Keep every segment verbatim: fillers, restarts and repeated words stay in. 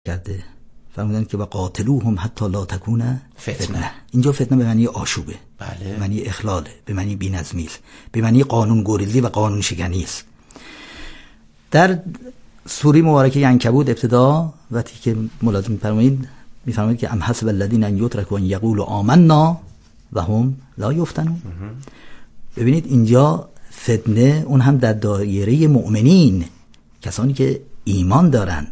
کرده، فرمودن که وقاتلوهم حتی لا تکون فتنه. فتنه. اینجا فتنه به معنی آشوبه، بله. به معنی اخلاله، به معنی بی‌نظمی است، به معنی قانون گریزی و قانون شکنی است. در سوره مبارکه عنکبوت ابتدا وقتی که ملاحظه می‌فرمایید می‌فرمایید که ام حسب الذین ان یترکوا ان یقولوا آمنا و هم لا یفتنون. ببینید اینجا فتنه اون هم در دایره مؤمنین، کسانی که ایمان دارن.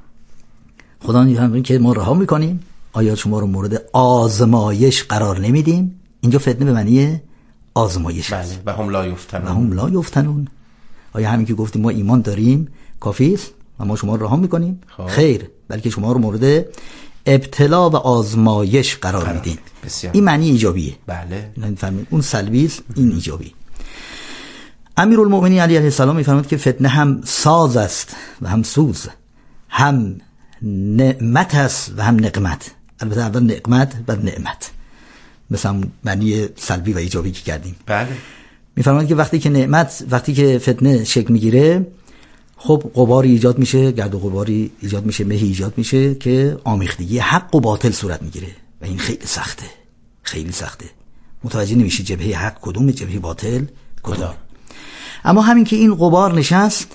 خدا میفهمه که ما رها میکنیم، آیا شما رو مورد آزمایش قرار نمیدیم. اینجا فتنه به معنی آزمایش است. بله. و هم لا یفتنون. و هم لا یفتنون. آیا همین که گفتیم ما ایمان داریم کافی است و ما شما رو رها میکنیم؟ خواه. خیر، بلکه شما رو مورد ابتلا و آزمایش قرار, قرار. میدیم. بسیار. این معنی ایجابیه. بله. اون سلبی است، این ایجابی. امیرالمؤمنین علی علیه السلام میفرماید که فتنه هم ساز است و هم سوز، هم نعمت است و هم نقمت. البته اول نقمت و نعمت، مثلا معنی سلبی و ایجابی که کردیم. بله. میفرماید که وقتی که نعمت، وقتی که فتنه شکل میگیره، خب غباری ایجاد میشه، گرد و غباری ایجاد میشه، مهی ایجاد میشه که آمیختگی حق و باطل صورت میگیره و این خیلی سخته، خیلی سخته. متوجه نمیشی جبهه حق کدوم، جبهه باطل کدوم. اما همین که این غبار نشست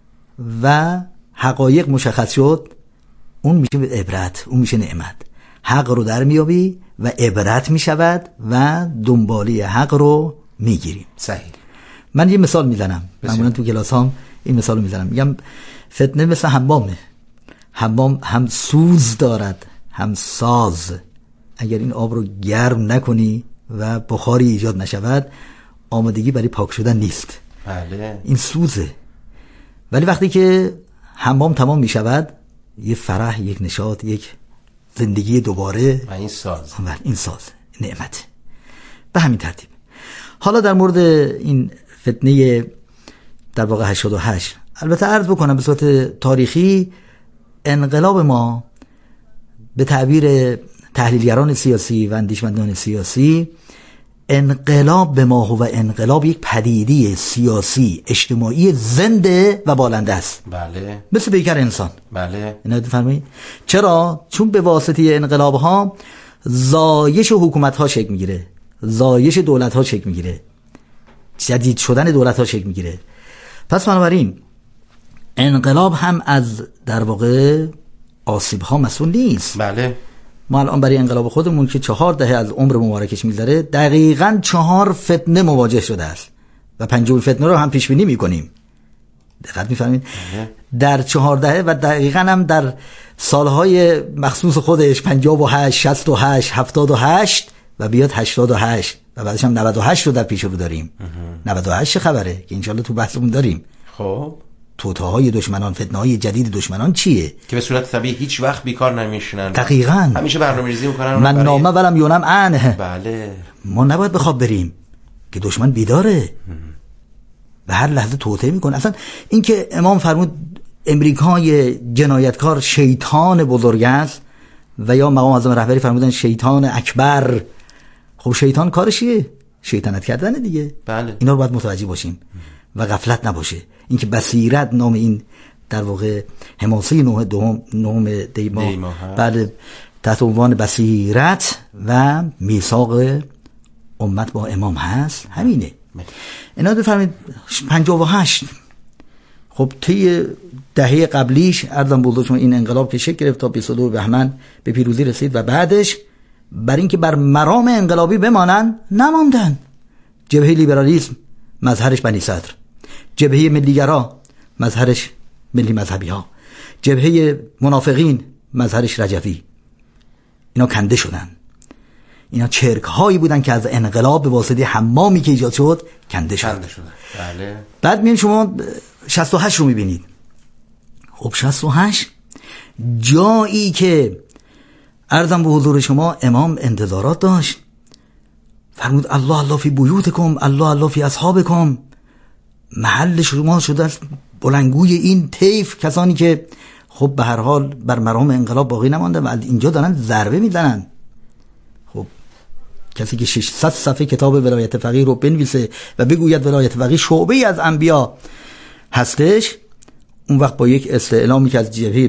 و حقایق مشخص شد، اون میشه عبرت، اون میشه نعمت. حق رو در میابی و عبرت میشود و دنباله حق رو میگیریم. صحیح. من یه مثال میزنم، معمولا تو کلاس هم این مثال رو میزنم، میگم فتنه مثل حمامه. حمام هم سوز دارد هم ساز. اگر این آب رو گرم نکنی و بخاری ایجاد نشود، آمادگی برای پاک شدن نیست. بله. این سوزه. ولی وقتی که حمام تمام میشود، یه فرح، یک نشاط، یک زندگی دوباره، و این ساز، این ساز نعمت. به همین ترتیب. حالا در مورد این فتنه در واقع هشتاد و هشت البته عرض بکنم به صورت تاریخی، انقلاب ما به تعبیر تحلیلگران سیاسی و اندیشمندان سیاسی، انقلاب به ما هو انقلاب یک پدیده سیاسی اجتماعی زنده و بالنده است. بله. مثل پیکر انسان. بله. اینا بفرمایید. چرا؟ چون به واسطه انقلاب ها زایش حکومت ها شکل میگیره، زایش دولت ها شکل میگیره، جدید شدن دولت ها شکل میگیره. پس بنابراین انقلاب هم از در واقع آسیب ها مسئول نیست. بله. ما الان برای انقلاب خودمون که چهار دهه از عمر مبارکش می‌گذره، دقیقاً چهار فتنه مواجه شده است و پنجمین فتنه رو هم پیش بینی می‌کنیم. دقت می‌فرمایید؟ در چهار دهه و دقیقاً هم در سالهای مخصوص خودش پنجاه و هشت، شصت و هشت، هفتاد و هشت و بیاد هشتاد و هشت و بعدش هم نود و هشت رو در پیش رو داریم. نود و هشت چه خبره که انشالله تو بحثمون داریم. خب توطئه‌های دشمنان، فتنه‌های جدید دشمنان چیه که به صورت طبیعی هیچ وقت بیکار نمیشنن. دقیقاً. همیشه برنامه‌ریزی میکنن. من برای... نامه ولم یونم عنه. بله. ما نباید بخواب بریم که دشمن بیداره و هر لحظه توطئه میکنه. اصلا این که امام فرمود امریکای جنایتکار شیطان بزرگ است و یا مقام اعظم رهبری فرمودن شیطان اکبر، خب شیطان کارش چیه؟ شیطنت کردن دیگه. بله. اینا رو باید متوجه باشیم و غفلت نباشه. اینکه بصیرت نام این در واقع حماسه نوع دوم نوم دیما بعد تحت عنوان بصیرت و میثاق امت با امام هست، همینه. اینا بفرمایید پنجاه و هشت خب طی دهه قبلیش عرضم بوده شما این انقلاب که شکل گرفت تا بیست و دو بهمن به پیروزی رسید و بعدش بر اینکه بر مرام انقلابی بمانن نماندن. جبهه لیبرالیسم مظهرش بنی صدر، جبهه ملیگرا مظهرش ملی مذهبی ها، جبهه منافقین مظهرش رجوی. اینا کنده شدن. اینا چرک هایی بودن که از انقلاب به واسطه حمامی که ایجاد شد کنده شد. کنده شدن. بله. بعد میبینید شما شصت و هشت رو میبینید. خب شصت و هشت جایی که عرضم به حضور شما امام انتظارات داشت، فرمود الله الله فی بیوتکم، الله الله فی اصحابکم. محل شما شده است بلندگوی این طیف کسانی که خب به هر حال بر مرام انقلاب باقی نمانده و اینجا دارن ضربه میزنن. خب کسی که ششصد صفحه کتاب ولایت فقیه رو بنویسه و بگوید ولایت فقیه شعبه ای از انبیا هستش، اون وقت با یک استعلامی که از جبهه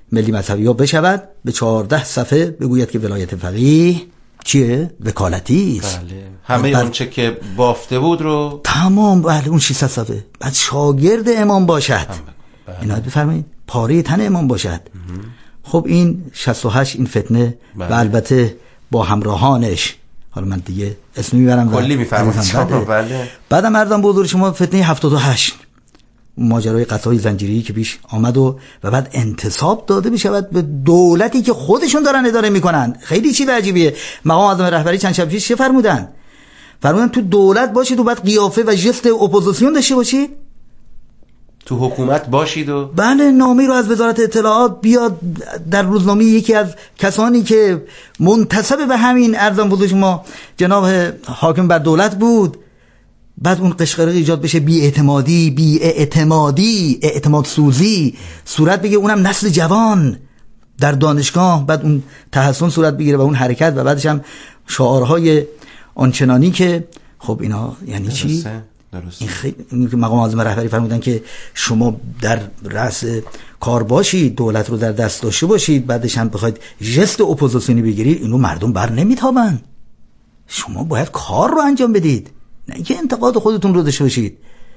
ملی مذهبی‌ها بشود، به چهارده صفحه بگوید که ولایت فقیه چیه؟ وکالتی است. بله. همه اون چه که بافته بود رو تمام، بله، اون ششصد صفحه. بعد شاگرد امام باشد. بله. اینا بفرمایید پاره تن امام باشد. خب این شصت و هشت این فتنه بله. و البته با همراهانش، حالا من دیگه اسم میبرم کلی میفرمایید. بله. بله. بعدم عرضم بزرگ شما فتنه هفتاد و هشت، ماجرای قطعای زنجیری که پیش آمد و و بعد انتصاب داده بشود به دولتی که خودشون دارن اداره میکنن. خیلی چیز عجیبیه. مقام معظم رهبری چند شب پیش چه فرمودن؟ فرمودن تو دولت باشید و بعد قیافه و ژست اپوزیسیون داشته باشید، تو حکومت باشید و بله، نامه رو از وزارت اطلاعات بیاد در روزنامه یکی از کسانی که منتسب به همین ارزان بزرگ ما جناب حاکم بر دولت بود، بعد اون قشقرق ایجاد بشه، بی اعتمادی بی اعتمادی اعتماد سوزی صورت بگیره، اونم نسل جوان در دانشگاه، بعد اون تحسن صورت بگیره و اون حرکت و بعدش هم شعارهای آنچنانی که خب اینا یعنی درسته. چی؟ درسته. این خیلی مقام معظم رهبری فرمودن که شما در رأس کار باشید، دولت رو در دست داشته باشید، بعدش هم بخواید ژست اپوزیسیونی بگیرید، اینو مردم بر نمیتابن. شما باید کار رو انجام بدید، نه اینکه انتقاد خودتون رو داشته باشید.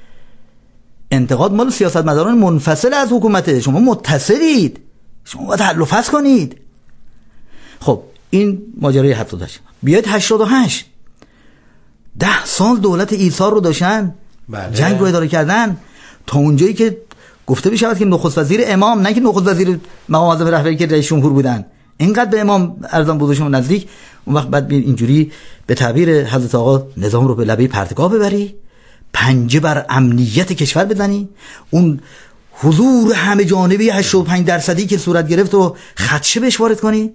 انتقاد مال سیاستمداران منفصل از حکومته، شما متصلید، شما باید حل و فصل کنید. خب این ماجرای هفتاد و هشت. بیاید هشتاد و هشت، ده سال دولت ایثار رو داشتن، بله. جنگ رو اداره کردن تا اونجایی که گفته بشود که نخست وزیر امام، نه که نخست وزیر مقام معظم رهبری که رئیس جمهور بودن، اینقدر به امام ارزان بودشون نزدیک، اون وقت بعد اینجوری به تعبیر حضرت آقا نظام رو به لبه پرتگاه ببری، پنجه بر امنیت کشور بزنی، اون حضور همه جانبی هشتاد و پنج درصدی که صورت گرفت رو خدشه بهش وارد کنی.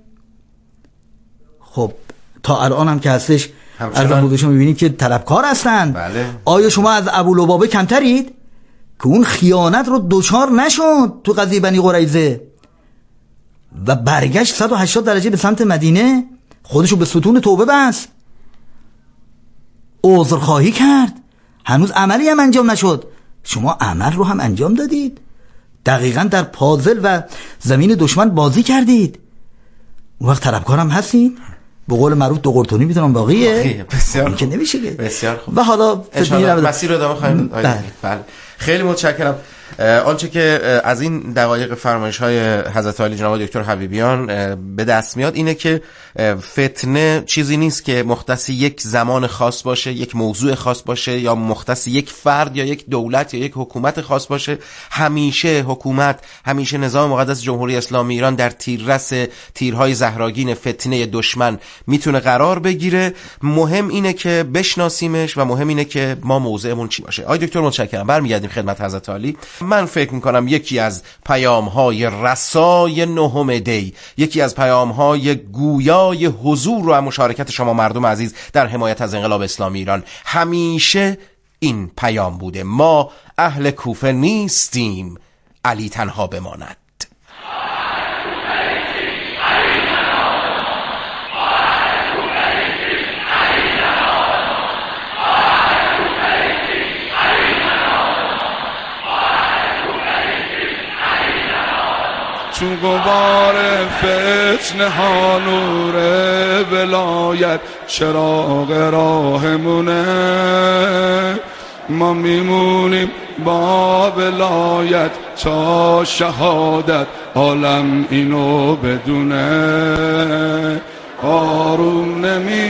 خب تا الان هم که هستش ارزان بودشون میبینید که طلبکار هستن. بله. آیا شما از ابولبابه کمترید که اون خیانت رو دوچار نشد تو قضیه بنی قریظه و برگشت صد و هشتاد درجه به سمت مدینه، خودشو به ستون توبه بست، عذرخواهی کرد، هنوز عملی هم انجام نشد، شما عمل رو هم انجام دادید، دقیقاً در پازل و زمین دشمن بازی کردید. اون وقت طلبکارم هستید، به قول معروف دو قرتونی میتونم باقیه، بسیار که نمیشه که. بسیار خوب. و حالا مسیر رو ادامه خواهیم. بله. خیلی متشکرم. آنچه که از این دقایق فرمایش‌های حضرت عالی جناب دکتر حبیبیان به دست میاد اینه که فتنه چیزی نیست که مختص یک زمان خاص باشه، یک موضوع خاص باشه، یا مختص یک فرد یا یک دولت یا یک حکومت خاص باشه. همیشه حکومت، همیشه نظام مقدس جمهوری اسلامی ایران در تیررس تیرهای زهرآگین فتنه دشمن میتونه قرار بگیره. مهم اینه که بشناسیمش و مهم اینه که ما موضعمون چی باشه. آقای دکتر متشکرم. برمیگردیم خدمت حضرت عالی. من فکر میکنم یکی از پیام‌های رسای نهم دی، یکی از پیام‌های گویای حضور و مشارکت شما مردم عزیز در حمایت از انقلاب اسلامی ایران همیشه این پیام بوده: ما اهل کوفه نیستیم، علی تنها بماند. تو غبار فتنه ها نور ولایت چراغ راهمونه، ما میمونیم با ولایت تا شهادت عالم اینو بدونه. آروم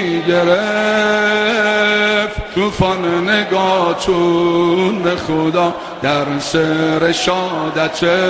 نمیگرفت طوفان نگاهتون به خدا، در سر شادته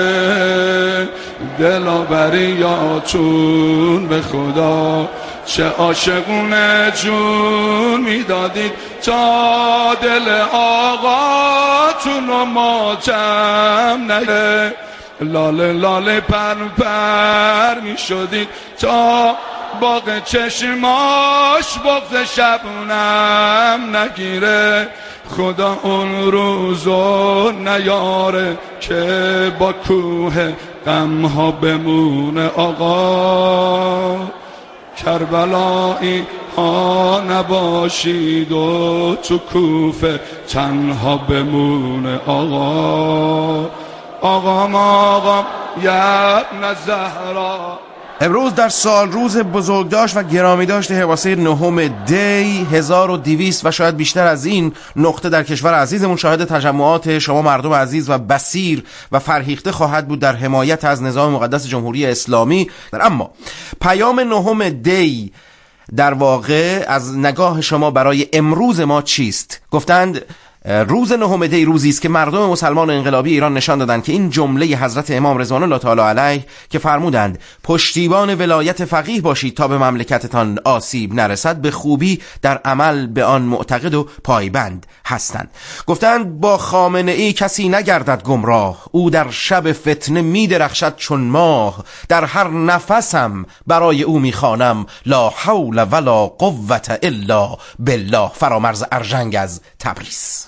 دلاوریاتون به خدا. چه عاشقونه جون میدادید تا دل آقاتون رو ماتم نگه، لاله لاله پر پر می شدید تا باغ چشماش بغض شبونم نگیره. خدا اون روزو نیاره که با کوه غمها بمونه آقا. کربلایی ها نباشید و تو کوفه تنها بمونه آقا. آقام آقام یا ابن زهرا. امروز در سال روز بزرگداشت و گرامی داشت حواسه نهم دی هزار و دویست و شاید بیشتر از این نقطه در کشور عزیزمون شاهد تجمعات شما مردم عزیز و بصیر و فرهیخته خواهد بود در حمایت از نظام مقدس جمهوری اسلامی. اما پیام نهم دی در واقع از نگاه شما برای امروز ما چیست؟ گفتند روز نهم دی روزی است که مردم مسلمان انقلابی ایران نشان دادند که این جمله حضرت امام رضوان الله تعالی علیه که فرمودند پشتیبان ولایت فقیه باشید تا به مملکتتان آسیب نرسد به خوبی در عمل به آن معتقد و پایبند هستند. گفتند با خامنه ای کسی نگردد گمراه، او در شب فتنه می درخشد چون ماه، در هر نفسم برای او می خوانم لا حول ولا قوة الا بالله. فرامرز ارژنگ از تبریز.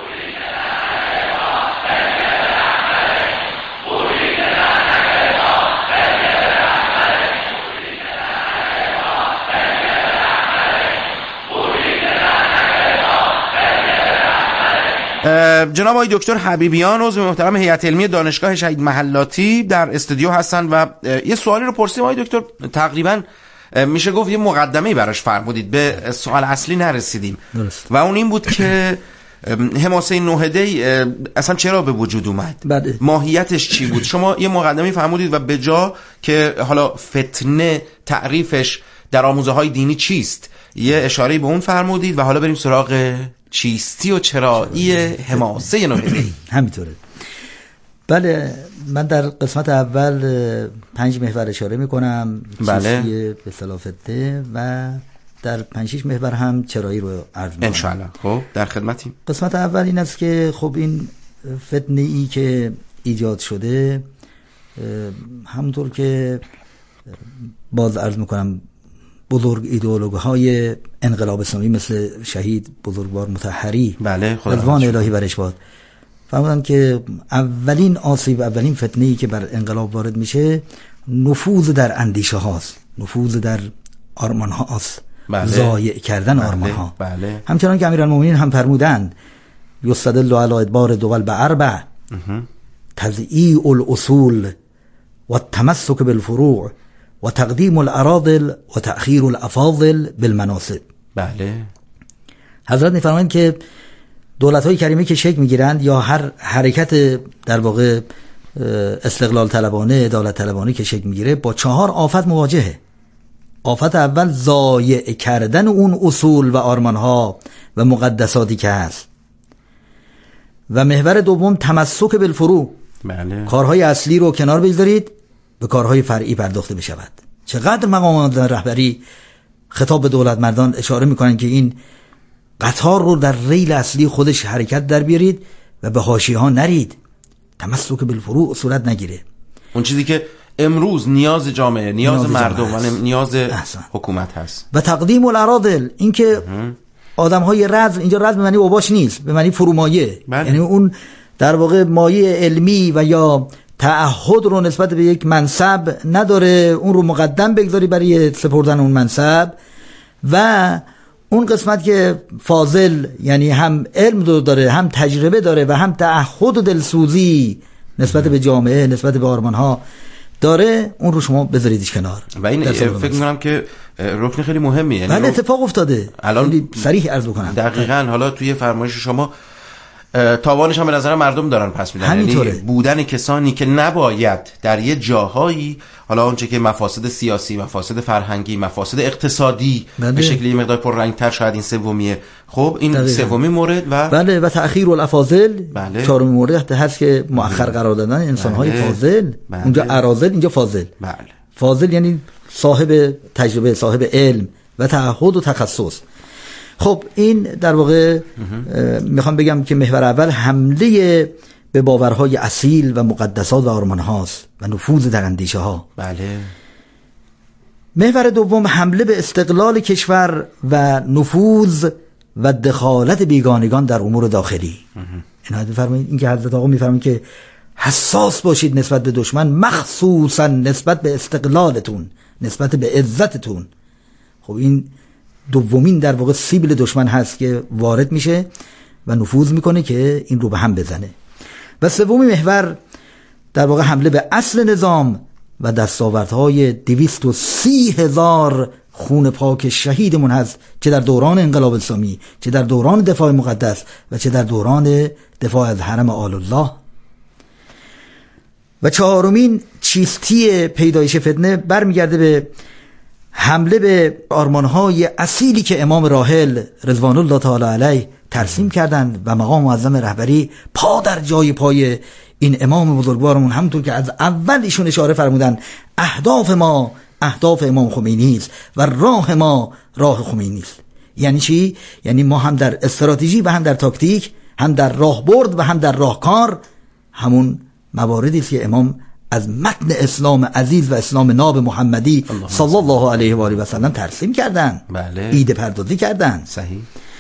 جناب آقای دکتر حبیبیان عضو محترم هیئت علمی دانشگاه شهید محلاتی در استودیو هستن و یه سوالی رو پرسیدیم آقای دکتر، تقریبا میشه گفت یه مقدمه‌ای براش فرمودید، به سوال اصلی نرسیدیم. درست. و اون این بود که حماسه نه دی اصلا چرا به وجود اومد؟ بله. ماهیتش چی بود؟ شما یه مقدمه‌ای فرمودید و به جا که حالا فتنه تعریفش در آموزه های دینی چیست یه اشاره‌ای به اون فرمودید و حالا بریم سراغ چیستی و چرایی حماسه نه دی. همینطوره. بله، من در قسمت اول پنج محور اشاره میکنم. بله. چیستی به اصطلاح فتنه و در پنج شش محور هم چرایی رو عرض میکنم انشاءالله. خب در خدمتیم. قسمت اول این است که خب این فتنه ای که ایجاد شده همونطور که باز عرض میکنم بزرگ ایدئولوگ های انقلاب اسلامی مثل شهید بزرگوار مطهری بله رضوان الهی برش باد فرمودن که اولین آسیب، اولین فتنه‌ای که بر انقلاب وارد میشه نفوذ در اندیشه هاست، نفوذ در آرمان هاست. بله. ضایع کردن بله. آرمان ها. بله. همچنان که امیرالمومنین هم فرمودند یستدل علی ادبار دول باربع تضییع الاصول و التمسک بالفروع و تقدیم الاراذل و تأخیر الافاضل بالمناصب. بله. حضرت میفرمایند که دولت‌های کریمه که شکل میگیرند یا هر حرکت در واقع استقلال طلبانه، عدالت طلبانه که شکل میگیره با چهار آفت مواجهه. آفت اول ضایع کردن اون اصول و آرمان‌ها و مقدساتی که هست و محور دوم تمسک بالفروع. بله. کارهای اصلی رو کنار بگذارید، به کارهای فرعی پرداخته بشود. چقدر مقامات رهبری خطاب به دولت مردان اشاره میکنن که این قطار رو در ریل اصلی خودش حرکت در بیارید و به حاشیه ها نرید، تمسک بالفروع صورت نگیره. اون چیزی که امروز نیاز جامعه، نیاز, نیاز مردم و نیاز احسن. حکومت هست. و تقدیم الاراذل، این که آدم های رذل، اینجا رذل به معنی اوباش نیست، به معنی فرومایه. بله. یعنی اون در واقع مایه علمی و یا تعهد رو نسبت به یک منصب نداره، اون رو مقدم بگذاری برای سپردن اون منصب. و اون قسمت که فاضل یعنی هم علم داره، هم تجربه داره و هم تعهد و دلسوزی نسبت به جامعه، نسبت به آرمان‌ها داره، اون رو شما بذاریدش کنار. و این فکر می‌کنم که رکن خیلی مهمیه. یعنی بله اتفاق افتاده. الان صریح عرض بکنم. دقیقاً. حالا توی فرمایش شما تاوانش هم به نظر مردم دارن پس میدن، یعنی بودن کسانی که نباید در یه جاهایی، حالا اونچه که مفاسد سیاسی، مفاسد فرهنگی، مفاسد اقتصادی بله. به شکلی مقدار پررنگ‌تر شاید این سومیه. خب این سومی مورد و بله و تأخیر الافاضل. بله. چهارمین مورد هست که مؤخر قرار دادن انسان‌های بله. فاضل. بله. اونجا اراذل، اینجا فاضل. بله. فاضل یعنی صاحب تجربه، صاحب علم و تعهد و تخصص. خب این در واقع میخوام بگم که محور اول حمله به باورهای اصیل و مقدسات و آرمان هاست و نفوذ در اندیشه ها. بله. محور دوم حمله به استقلال کشور و نفوذ و دخالت بیگانگان در امور داخلی. اینا بفرمایید، این که حضرت آقا میفرمایند که حساس باشید نسبت به دشمن، مخصوصا نسبت به استقلالتون، نسبت به عزتتون. خب این دومین در واقع سیبل دشمن هست که وارد میشه و نفوذ میکنه که این رو به هم بزنه. و سومی محور در واقع حمله به اصل نظام و دستاوردهای دویست و سی هزار خون پاک شهیدمون هست، چه در دوران انقلاب اسلامی، چه در دوران دفاع مقدس و چه در دوران دفاع از حرم آل الله. و چهارمین چیستی پیدایش فتنه برمیگرده به حمله به آرمانهای اصیلی که امام راحل رضوان الله تعالی علیه ترسیم کردند و مقام معظم رهبری پا در جای پای این امام بزرگوارمون، همونطور که از اول ایشون اشاره فرمودن، اهداف ما اهداف امام خمینی است و راه ما راه خمینی است. یعنی چی؟ یعنی ما هم در استراتژی و هم در تاکتیک، هم در راهبرد و هم در راهکار، همون مواردی است که امام از متن اسلام عزیز و اسلام ناب محمدی صلی الله علیه و آله و سلم ترسیم کردن، بله. ایده پردازی کردن. صحیح.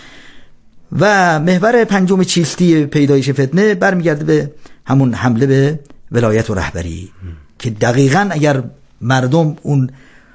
و محور پنجم چیستی پیدایش فتنه برمیگرده به همون حمله به ولایت و رهبری م. که دقیقاً اگر مردم اون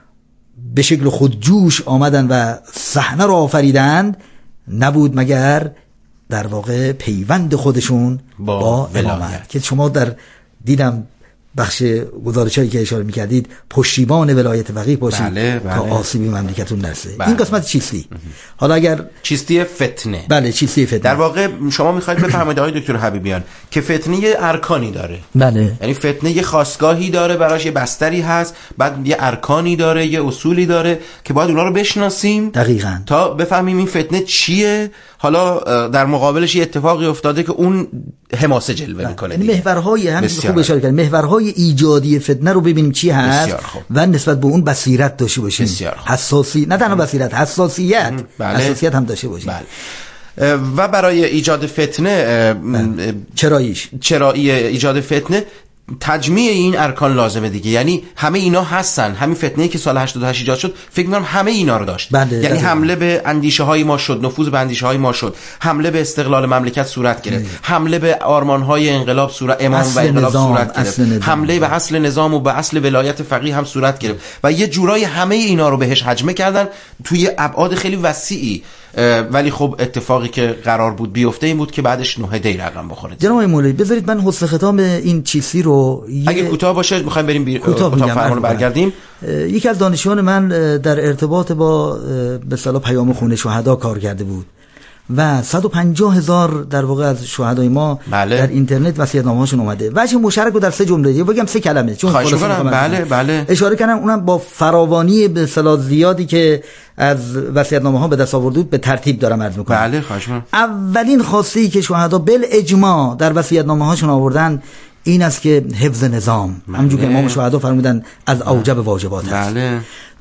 به شکل خودجوش آمدن و صحنه را آفریدند، نبود مگر در واقع پیوند خودشون با, با ولایت، که شما در دیدم بخش گزارشایی که اشاره می‌کردید پشتیبان ولایت فقیه باشید، بله، بله. که آسیبی مملکتتون نرسه. بله. این قسمت چیستی. حالا اگر چیستی فتنه، بله چیستی فتنه، در واقع شما می‌خواید بفرمایید آقای دکتر حبیبیان که فتنه یه ارکانی داره. بله. یعنی فتنه یه خاستگاهی داره، براش یه بستری هست، بعد یه ارکانی داره، یه اصولی داره که باید اونا رو بشناسیم دقیقاً تا بفهمیم این فتنه چیه. حالا در مقابلش یه اتفاقی افتاده که اون حماسه جلوه میکنه. یعنی محورهای هم خوب اشاره کردن، محورهای ایجادی فتنه رو ببینیم چی هست و نسبت به اون بصیرت داشته باشیم، حساسی، نه تنها بصیرت، حساسیت، بله. حساسیت هم داشته باشیم. بله. و برای ایجاد فتنه، بله. چراییش چرایی ایجاد فتنه تجمیع این ارکان لازمه دیگه. یعنی همه اینا هستن. همین فتنه‌ای که سال هشتاد و هشت ایجاد شد فکر می‌کنم همه اینا رو داشت. بله، یعنی بله. حمله به اندیشه‌های ما شد، نفوذ به اندیشه‌های ما شد، حمله به استقلال مملکت صورت گرفت، بله. حمله به آرمان‌های انقلاب صورت امام و انقلاب نظام، صورت گرفت، حمله به اصل نظام و به اصل ولایت فقیه هم صورت گرفت و یه جورایی همه اینا رو بهش هجمه کردن توی ابعاد خیلی وسیعی. ولی خب اتفاقی که قرار بود بیفته این بود که بعدش نوحه دی رقم بخوره. جناب مولوی بذارید من حسن ختام این چیزی رو یه... اگه کوتاه باشه می‌خوایم بریم بی... اتاق فرمان برگردیم. یکی از دانشجویان من در ارتباط با به اصطلاح پیام خون شهدا کار کرده بود و صد و پنجاه هزار در واقع از شهدای ما بله. در اینترنت وصیت‌نامه‌هاشون اومده. وجه مشترک رو در سه جمله یا بگم سه کلمه چون بله بله اشاره کردم، اونم با فراوانی به اصطلاح زیادی که از وصیت‌نامه‌ها به دست آورده بود به ترتیب دارم عرض می‌کنم. بله خواهش می‌کنم. اولین خاصه‌ای که شهدا بالاجماع در وصیت‌نامه‌هاشون آوردن این است که حفظ نظام، بله. همونجوری که امام شهدا فرمودن از اوجب واجبات است. بله.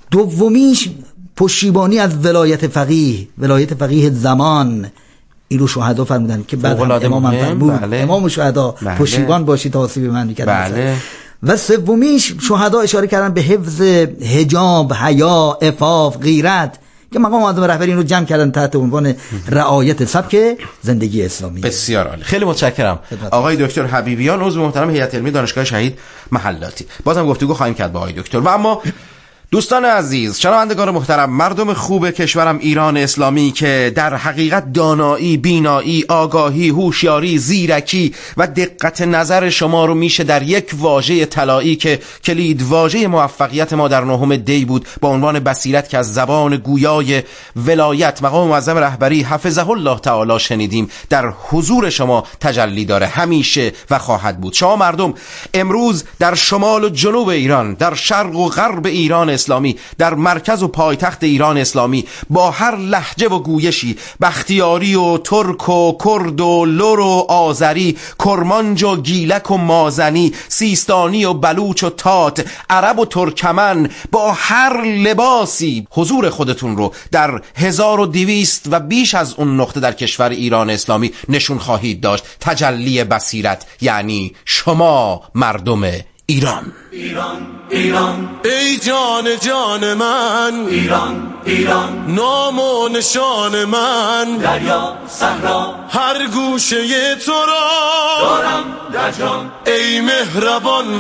دومیش پشتیبانی از ولایت فقیه، ولایت فقیه زمان، این رو شهدا فرمودن که بعد امام هم فرمود بله. امام شهدا بله. پشتیبان باشید تا آسیب من می‌کرد. بله. و سومیش شهدا اشاره کردن به حفظ حجاب، حیا، عفاف، غیرت که مقام معظم رهبری این رو جمع کردن تحت عنوان رعایت سبک زندگی اسلامی. بسیار عالی، خیلی متشکرم آقای دکتر حبیبیان، عضو محترم هیئت علمی دانشگاه شهید محلاتی. بازم گفتگو خواهیم کرد با آقای دکتر. و اما دوستان عزیز، شنوندگان محترم، مردم خوب کشورم ایران اسلامی که در حقیقت دانایی، بینایی، آگاهی، هوشیاری، زیرکی و دقت نظر شما رو میشه در یک واژه طلایی که کلید واژه موفقیت ما در نهم دی بود با عنوان بصیرت که از زبان گویای ولایت مقام معظم رهبری حفظه الله تعالی شنیدیم، در حضور شما تجلی داره همیشه و خواهد بود. شما مردم امروز در شمال و جنوب ایران، در شرق و غرب ایران اسلامی، در مرکز و پایتخت ایران اسلامی، با هر لهجه و گویشی، بختیاری و ترک و کرد و لر و آذری، کرمانج و گیلک و مازنی، سیستانی و بلوچ و تات، عرب و ترکمن، با هر لباسی حضور خودتون رو در هزار و دویست و بیش از اون نقطه در کشور ایران اسلامی نشون خواهید داشت. تجلی بصیرت یعنی شما مردم ایران. ایران ایران ای جان جان من، ایران ایران نام و نشان من، دریا صحرا هر گوشه تو را دارم در جان، ای مهربان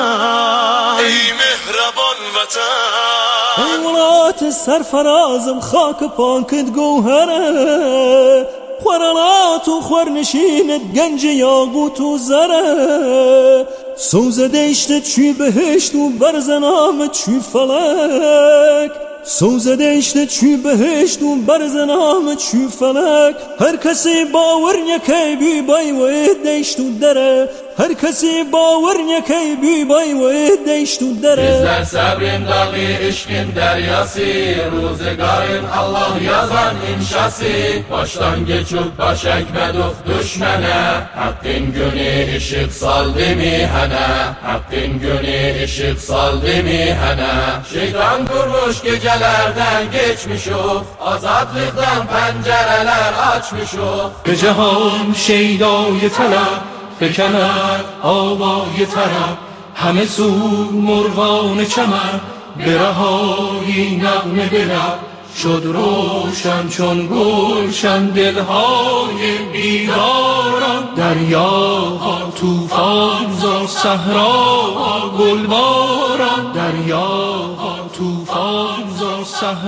وطن، ای مهربان وطن. ای ولات سرفرازم خاک پاکت گوهره، خورالات و خورنشینت گنج یاقوت و زره، سوزده işte çü behişt u barzanam çü falak سوزده işte çü behişt u barzanam çü falak her kesi باور نکای بی بای و دیشت و دره هر کسی باور نکای بی بای و دیشت و دره bizler sabrin dağı işkin deryası روزگارın Allah yazan inşası baştan geçip baş ekmeduk düşmene hakkın günü ışık saldı mihene hakkın günü ışık saldı mihene şeytan kurmuş gecelerden geçmişuk azatlıktan pencereler açmışuk به جهان شیدای طلب فکند آوای طرب همه سو مرغان چمن به رهایی نغمه بلب شد روشن چون گلشن دلهای بیداران دریاها توفان زا صحراها گلباران دریاها توفان زا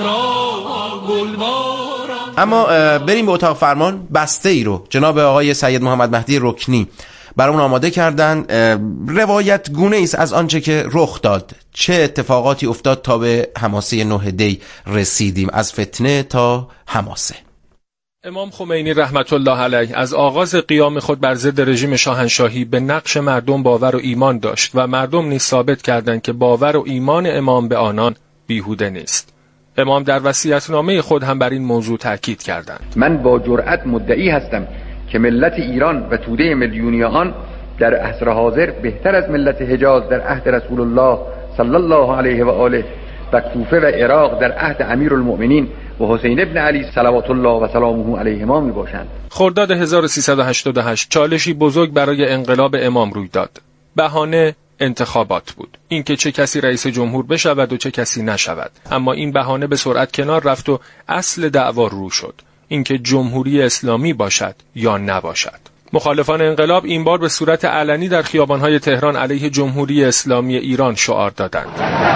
صحراها گلباران. اما بریم به اتاق فرمان. بسته ای رو جناب آقای سید محمد مهدی رکنی برامون آماده کردن. روایت گونه ایست از آنچه که رخ داد، چه اتفاقاتی افتاد تا به حماسه نه دی رسیدیم، از فتنه تا حماسه. امام خمینی رحمت الله علیه از آغاز قیام خود بر ضد رژیم شاهنشاهی به نقش مردم باور و ایمان داشت و مردم نیز ثابت کردند که باور و ایمان امام به آنان بیهوده نیست. امام در وصیت‌نامه خود هم بر این موضوع تاکید کردند. من با جرأت مدعی هستم که ملت ایران و توده میلیونی آن در عصر حاضر بهتر از ملت حجاز در عهد رسول الله صلی الله علیه و آله و کوفه و عراق در عهد امیرالمؤمنین و حسین ابن علی صلوات الله و سلامه علیهما می باشند. خرداد هزار و سیصد و هشتاد و هشت چالشی بزرگ برای انقلاب امام روی داد. بهانه انتخابات بود، اینکه چه کسی رئیس جمهور بشود و چه کسی نشود. اما این بهانه به سرعت کنار رفت و اصل دعوا رو شد، اینکه جمهوری اسلامی باشد یا نباشد. مخالفان انقلاب این بار به صورت علنی در خیابان‌های تهران علیه جمهوری اسلامی ایران شعار دادند.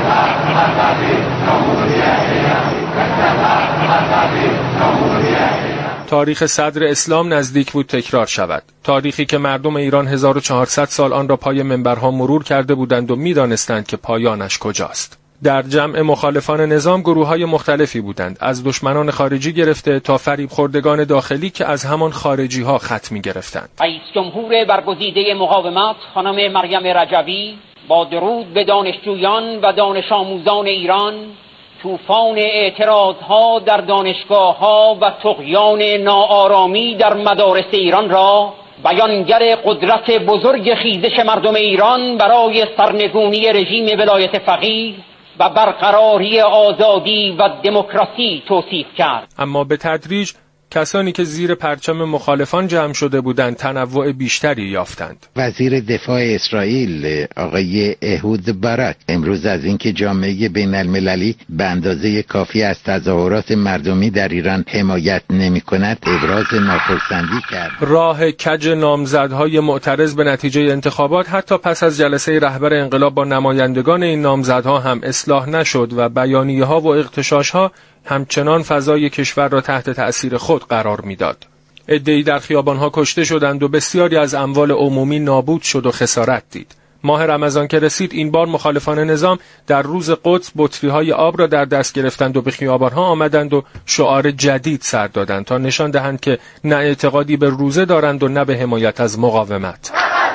تاریخ صدر اسلام نزدیک بود تکرار شود. تاریخی که مردم ایران هزار و چهارصد سال آن را پای منبرها مرور کرده بودند و می‌دانستند که پایانش کجاست. در جمع مخالفان نظام گروه‌های مختلفی بودند، از دشمنان خارجی گرفته تا فریب خوردگان داخلی که از همان خارجی‌ها خط می‌گرفتند. رئیس جمهور برگزیده مقاومت خانم مریم رجوی با درود به دانشجویان و دانش آموزان ایران طوفان اعتراضها در دانشگاه‌ها و طغیان ناآرامی در مدارس ایران را بیانگر قدرت بزرگ خیزش مردم ایران برای سرنگونی رژیم ولایت فقیه و برقراری آزادی و دموکراسی توصیف کرد. اما به تدریج کسانی که زیر پرچم مخالفان جمع شده بودند تنوع بیشتری یافتند. وزیر دفاع اسرائیل آقای اهود باراک امروز از اینکه جامعه بین المللی به اندازه کافی از تظاهرات مردمی در ایران حمایت نمی کند ابراز ناخرسندی کرد. راه کج نامزدهای معترض به نتیجه انتخابات حتی پس از جلسه رهبر انقلاب با نمایندگان این نامزدها هم اصلاح نشد و بیانیه‌ها و اغتشاش‌ها همچنان فضای کشور را تحت تأثیر خود قرار میداد. عده‌ای در خیابان‌ها کشته شدند و بسیاری از اموال عمومی نابود شد و خسارت دید. ماه رمضان که رسید این بار مخالفان نظام در روز قدس بطری‌های آب را در دست گرفتند و به خیابان‌ها آمدند و شعار جدید سر دادند تا نشان دهند که نه اعتقادی به روزه دارند و نه به حمایت از مقاومت.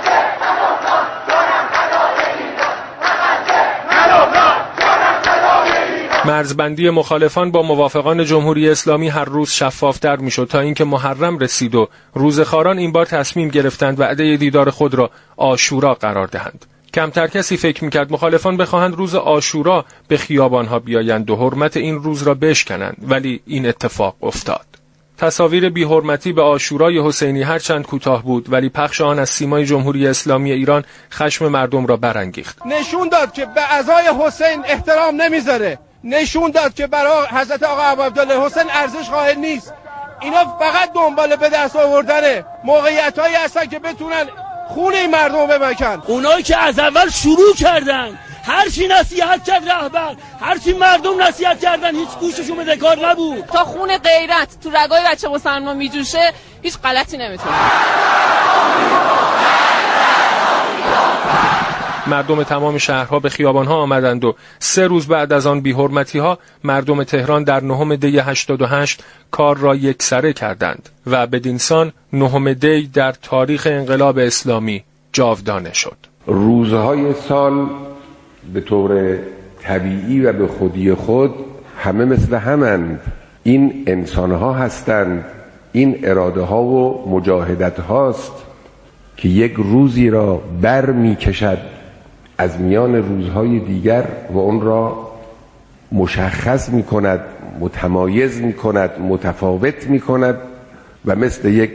مرزبندی مخالفان با موافقان جمهوری اسلامی هر روز شفافتر میشد تا اینکه محرم رسید و روزخواران این بار تصمیم گرفتند وعده دیدار خود را عاشورا قرار دهند. کمتر کسی فکر میکرد مخالفان بخواهند روز عاشورا به خیابانها بیایند و حرمت این روز را بشکنند، ولی این اتفاق افتاد. تصاویر بی‌حرمتی به عاشورای حسینی هرچند کوتاه بود ولی پخش آن از سیمای جمهوری اسلامی ایران خشم مردم را برانگیخت. نشون داد که به عزای حسین احترام نمیذاره، نشون داد که برای حضرت آقا ابوعبدالله حسین ارزش قائل نیست. اینا فقط دنبال به دست آوردن موقعیتایی هستن که بتونن خون این مردم بمکن. اونایی که از اول شروع کردن هر چی نصیحت کرد رهبر، هر چی مردم نصیحت کردن هیچ گوششون به کار نبود. تا خون غیرت تو رگای بچه مسلمان میجوشه هیچ غلطی نمیتونه. مردم تمام شهرها به خیابانها آمدند و سه روز بعد از آن بی‌حرمتی‌ها مردم تهران در نهم دی هشتاد و هشت کار را یکسره کردند و بدینسان نهم دی در تاریخ انقلاب اسلامی جاودانه شد. روزهای سال به طور طبیعی و به خودی خود همه مثل همند. این انسانها هستند، این اراده ها و مجاهدت هاست که یک روزی را بر می کشد از میان روزهای دیگر و اون را مشخص می کند، متمایز می کند، متفاوت می کند و مثل یک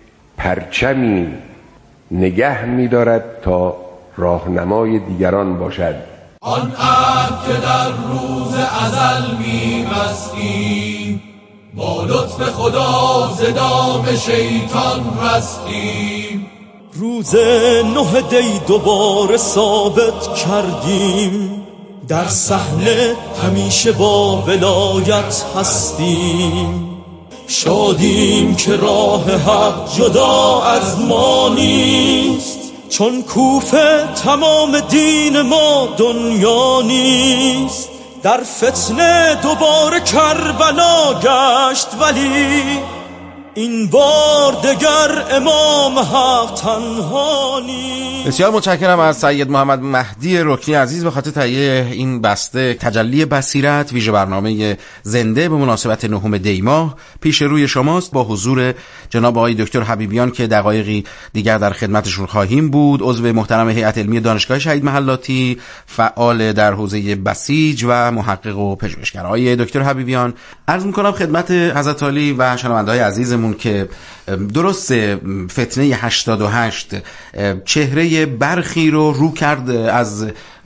پرچمی نگه می دارد تا راهنمای دیگران باشد. آن عهد که در روز ازل می بستیم، با لطف خدا ز دام شیطان رستیم. روز نه دی دوباره ثابت کردیم، در صحنه همیشه با ولایت هستیم. شادیم که راه حق جدا از ما نیست، چون کوفه تمام دین ما دنیا نیست. در فتنه دوباره کربلا گشت ولی این بار دگر امام حق تنها نیست. بسیار متشکرم از سید محمد مهدی رکنی عزیز به خاطر تهیه این بسته تجلی بصیرت، ویژه برنامه زنده به مناسبت نهم دی ماه. پیش روی شماست با حضور جناب آقای دکتر حبیبیان که دقایقی دیگر در خدمتشون خواهیم بود، عضو محترم هیئت علمی دانشگاه شهید محلاتی، فعال در حوزه بسیج و محقق و پژوهشگر. آقای دکتر حبیبیان، عرض می‌کنم خدمت حضرت عالی و شنونده‌های عزیزمون که درست فتنه هشتاد و هشت چهره برخی رو رو کرد از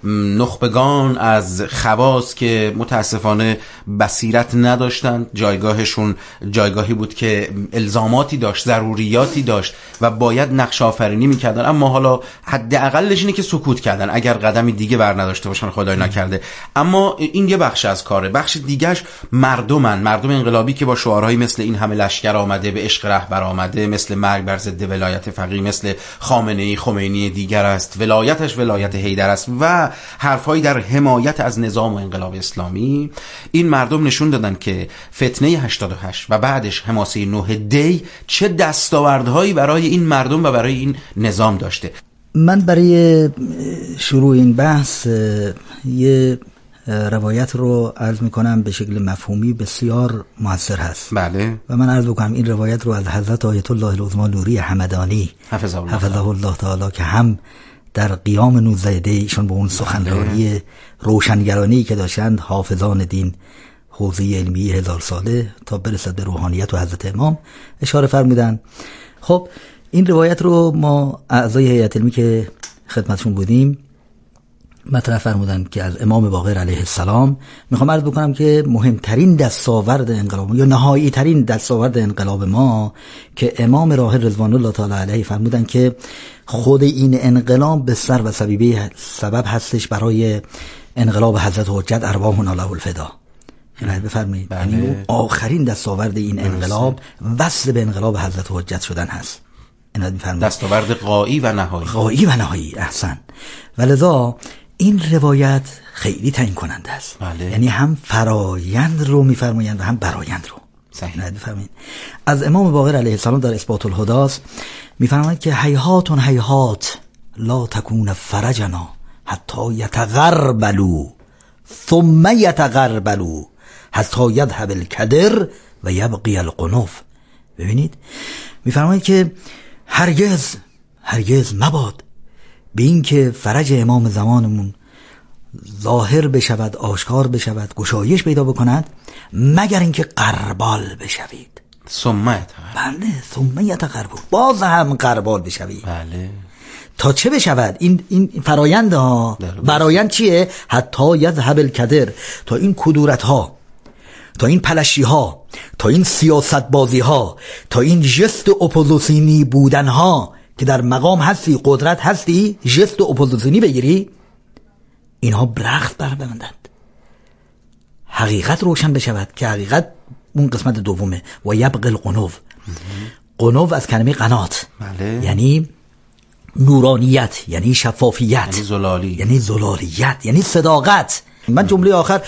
نخبگان، از خواص که متاسفانه بصیرت نداشتند. جایگاهشون جایگاهی بود که الزاماتی داشت، ضروریاتی داشت و باید نقش آفرینی میکردن، اما حالا حداقلش اینه که سکوت کردن اگر قدمی دیگه بر نداشته باشن، خدای نکرده. اما این یه بخش از کاره. بخش دیگهش مردمن، مردم انقلابی که با شعارهایی مثل این همه لشکر آمده، به عشق رهبر آمده، مثل مرگ بر ضد ولایت فقیه، مثل خامنه‌ای خمینی دیگر است، ولایتش ولایت حیدر است و حرفایی در حمایت از نظام و انقلاب اسلامی. این مردم نشون دادن که فتنه هشتاد و هشت و بعدش حماسه نه دی چه دستاوردهایی برای این مردم و برای این نظام داشته. من برای شروع این بحث یه روایت رو عرض میکنم به شکل مفهومی بسیار موثر هست. بله. و من عرض بکنم این روایت رو از حضرت آیت الله العظمی نوری حمدانی حفظه الله, حفظه الله تعالی که هم در قیام نوزده دی ایشون به اون سخنرانی روشنگرانی که داشتند حافظان دین حوزه علمی هزار ساله تا برسد به روحانیت و حضرت امام اشاره فرمودن. خب این روایت رو ما اعضای هیئت علمی که خدمتشون بودیم مطرح فرمودن که از امام باقر علیه السلام. میخوام عرض بکنم که مهمترین دستاورد انقلاب یا نهایی ترین دستاورد انقلاب ما که امام راحل رضوان الله تعالی علیه فرمودن که خود این انقلاب به سر و سبیبه سبب هستش برای انقلاب حضرت حجت ارواحنا له الفدا. یعنی بفرمایید یعنی آخرین دستاورد این انقلاب وصل به انقلاب حضرت حجت شدن هست. دستاورد غایی و نهایی. غایی و نهایی. احسن. ولذا این روایت خیلی تعیین کننده است. بله. یعنی هم فرایند رو میفرمایند و هم برایند رو. صحیح. بفرمایید از امام باقر علیه السلام در اثبات الهداست میفرمایند که هیهات هیهات لا تکون فرجنا حتی یتغربلوا ثم یتغربلوا حتی یذهب الکدر و یبقی القنوف. ببینید میفرمایند که هرگز هرگز مباد به این که فرج امام زمانمون ظاهر بشود، آشکار بشود، گشایش پیدا بکند مگر اینکه قربال بشوید. ثم بله ثم یتغربوا، باز هم قربال بشوید. بله. تا چه بشود؟ این این فرایند ها برایند چیه؟ حتی یذهب الکدر، تا این کدورت ها، تا این پلشی ها، تا این سیاست بازی ها، تا این جست اپوزیسیونی بودن ها که در مقام هستی، قدرت هستی، جست اپوزیسیونی بگیری، اینها برخت بر ببندند، حقیقت روشن بشود که حقیقت اون قسمت دومه. و یبقی القنوف. قنوف از کلمه قنات. بله. یعنی نورانیت، یعنی شفافیت، یعنی زلالی، یعنی زلالیت، یعنی صداقت. من جمله آخر